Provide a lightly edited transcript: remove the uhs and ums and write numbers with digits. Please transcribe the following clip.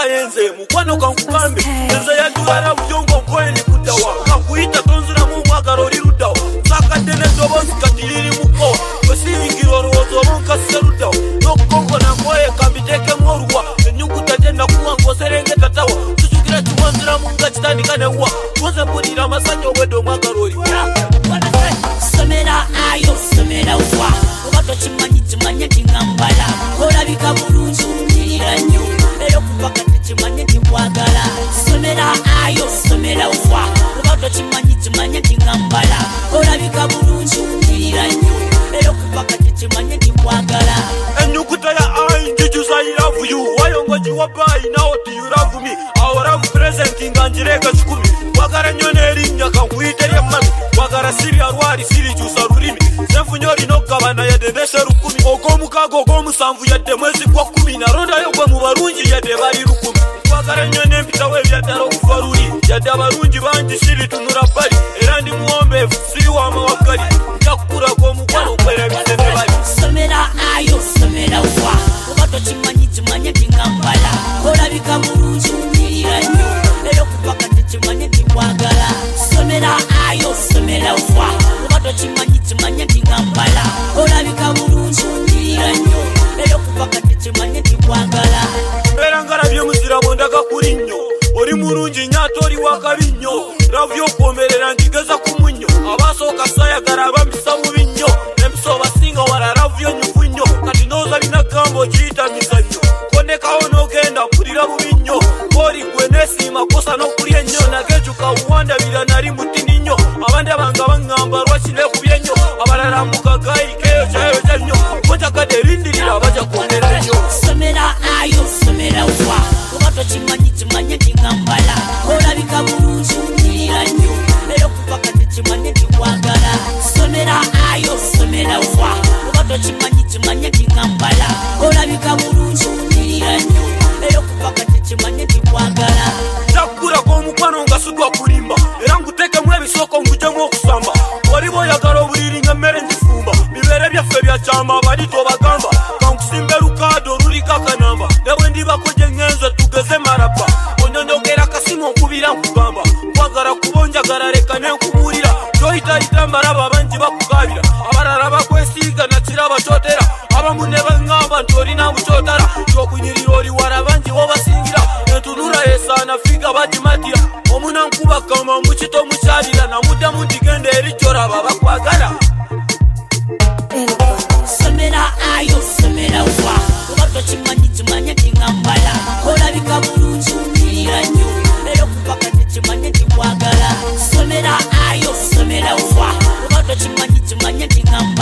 yenze mukwano kankugambe enze yadulala buyongo kweni kutawa kakuita tonzira mu mwagalo oli luddawo sakadde n'eddoboozi kati liri muko wesiyingira olowooza obonka seruddawo n'okukonko namwoye kambiteekemu oluwa ennyukuta gye nakuwa ng'oserengeta tawa tusukira kiwanziramu nga kitandika newwa tuze mpulira amasanya obwedde omwagalo oli somera ayo somera wa oba tokimanyi kimanye tingambala olabika bulungi unyirira nnyo era okuva kati kimanye tikwagala somera ayo somera wa oba tokimanyi kimanye tingambala olabika bulungi unyirira nnyo era okuva kati kimanye tikwagala ennyukuta ya I njujuza I love you wayongogiwa bayi now do you love me our love present nga njireka 10 wagala nnyo n'erinnya kankuyite lyemmami wagala siri alwali siri kyusa lulimi senfunyo olina okugabana yadde nese 10 ogw'omukaaga ogw'omusanvu yadde mwezi gwa 10 nalondayo gwe mu balungi yadde bali 10 wagala nnyo n'empitawo ebyaddala okuva luli yadde abalungi bangi siri tunula bbali era ndi muwombeevu siri w'amawaggali nja kukulako omukwano okwerabise ne bali somera ayo somera wa oba tokimanyi kimanye tingambala olabika bulungi unyirira nnyo era okuva kati kimanye tikwagala somera ayo somera wa oba tokimanyi kimanye tingambala olabika bulungi unyirira nnyo era okuva kati kimanye tikwagala mbeera ngalabye muzira bwondaga kuli nnyo oli mulungi nnyo ate oli wakabi nnyo lavu y'okwomerera ngigeza ku munnyo abaasooka saayagala abambisa bubi nnyo empisa obasinga wala lavu y'onyuvu nnyo kati nooza bina gamba ogiyita mizannyo kondekawo n'ogenda mpulira bubi nnyo booli gwe neesiima kosa n'okulya ennyo nagejuka wuwandabira nali mutini nnyo abandi abanga baŋŋamba lwaki neekubye nnyo abalala mukagaayikeeyo kyayoja nnyo konjagadde erindirira bajja kwongera nnyo somera ayo somera wa oba tokimanyi kimanye tingambala olabika bulungi unyirira nnyo era okuva kati kimanye tikwagala somera ayo somera wa oba tokimanyi kimanye tingambala olabika bulungi unyirira nnyo era okuva kati kimanye tikwagala njakukulako omukwano nga sudwa kulimba era nguteekemu ebisooko ngujjemu okusamba waliba oyagala obuliri nga mmere ngifumba bibeere byaffe byakyama bali tobagamba kankusimba erukaado oluliko akanamba ne bwe ndibako gye ŋŋenze tugeze maraba onyonyogera kasimu onkubira nkugamba kwagala kuba njagala leka nenkubuulira kyoyitayita mbalaba abangi bakugaabira abalala bakwesiiga nakiraba kyotera abamu ne baŋŋamba nti olina mukyotala kyokunyirira oli wala bangi wobasingira entunula yesaana figa bagimatira omunankuba kama mukito mukyalira namuddamu nti genda eri kyoraba bakwagala somera ayo somera wa oba tokimanyi kimanye tingambala olabika bulungi unyirira nnyo era okuva kati kimanye tikwagala somera ayo somera wa oba tokimanyi kimanye tingambala